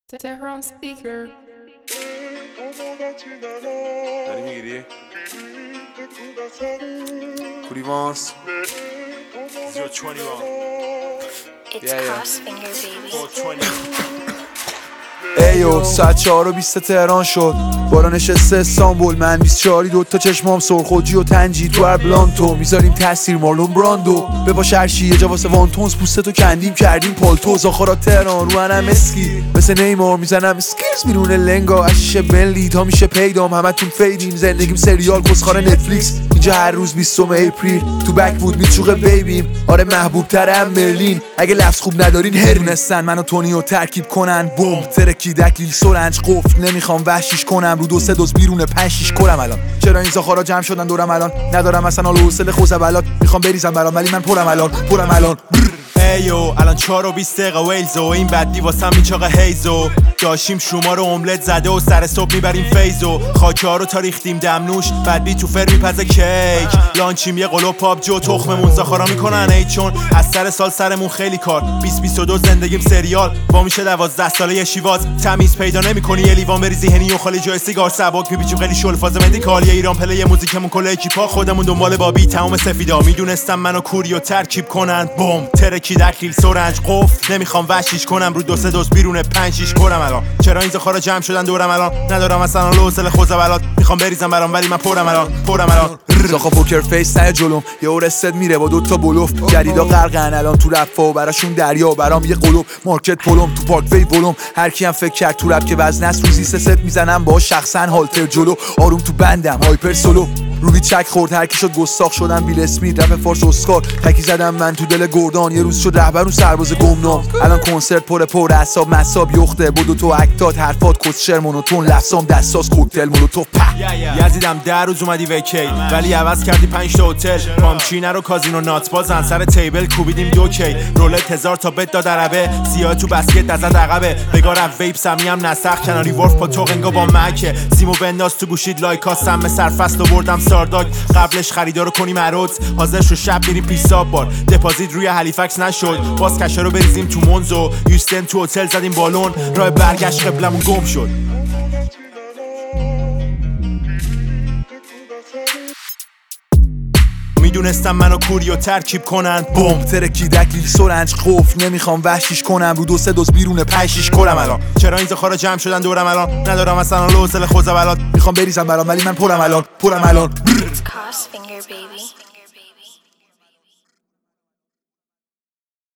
Tehran speaker. داری میگیری؟ کوریوانس It's Crossfinger, baby. ایو ساعت 4:20 تهران شد بالا نشسته استانبول من 24 دوتا چشمام سرخوجی و تنجی تو هر بلانتو میذاریم تاثیر مارلون براندو به پاش هرشی یه جا واسه وانتونز پوستتو کندیم کردیم پالتو زاخارا تهران رو انم اسکی مثل نیمار میزنم اسکیلز میرون لنگا اشیشه بنلی تا میشه پیدام همتون فیدیم زندگیم سریال کسخار نتفلیکس اینجا هر روز 20 اپریل تو بک بود میچوقه بیبیم آره محبوب ترم مرلین اگه لفظ خوب ندارین هرونستن منو تونیو ترکیب کنن بمب ترکی دکلیل سرنج قفل نمیخوام وحشیش کنم رو 2-3 دوز بیرون 5-6 کرم الان چرا این زاخارا جمع شدن دورم الان ندارم اصلا حال و حوصله خوزبلات میخوام بریزم برام ولی من پرم الان ایو الان 4:20 ویلز و این بدی واسم میچاقه هیزو داشیم شما رو املت زده و سر صبح میبریم فیزو خاکه ها رو تا ریختیم دمنوش بعد بی تو فر میپزه کیک لانچیم یه قلوب پابجی و تخممون زاخارا میکنن ای چون از سر سال سرمون خیلی کار 2022 زندگیم سریال با میشه 12 ساله یه شیواز تمیز پیدا نمیکنی یه لیوان بریزی هنی و خالی جای سیگار سبک میپیچیم خیلی شل فاز مدیکال ایران پلی موزیکمون کل اکیپا خودمون دنبال بابی تمام سفیدا میدونستم منو کوریو ترکیب کنن بم ترکی دکیل سرنج قفل نمیخوام وحشیش کنم رو 2-3 دوز بیرون 5-6 کرم الان چرا این زاخارا جمع شدن دورم الان ندارم اصلا حوصله خوزبلات میخوام بریزم برام ولی من پرم الان زاخا پوکر فیس نه جلوم یه اورستد میره با 2 بلوف جدیدا غرقن الان تو رپ و براشون دریا برام یه قلوب مارکت پلم تو پارک وی ولوم هر کی هم فکر کرد تو رپ که وزن است روزی 3 ست میزنم با شخصا هالتر جلو آروم تو بندم هایپر سولو روبی چک خورد هر کی شد گستاخ شدم بیل اسمیت رپ فارس اسکار تکی زدم من تو دل گردان یه روز شد رهبر اون سرباز گمنام الان کنسرت پر اعصاب مصاب یخته بدو تو اکتات حرفات کسشر مونوتون لفظام دستاس کوکتل مولوتوف یزیدم 10 روز اومدی وکی ولی عوض کردی 5 تا هتل پامچینه رو کازینو نات بازن سر تیبل کوبیدیم 2 کی رولت 1000 تا بت داد عربه سیاه تو بسکت دزد عقبه بگار ویپ سمیم نسخ کناری ورف با توقنگا با مکه سیمو بنداز تو گوشید لایکا سم سرفست آوردم سارداگ قبلش خریدارو کنیم عروض حاضر شو شب بریم پیساب بار دپازیت روی هلیفکس نشد باز کشه رو بریزیم تو مونزو یوستن تو هتل زدیم بالون راه برگشت قبلمون گم شد میدونستم منو کوریو ترکیب کنن بمب ترکی دکلیل سرنج قفل نمیخوام وحشیش کنم رو 2-3 دوز بیرون 5-6 کرم الان چرا این زاخارا جمع شدن دورم الان ندارم اصلا حال و حوصله خوزبلات میخوام بریزم برام ولی من پرم الان It's Crossfinger, baby.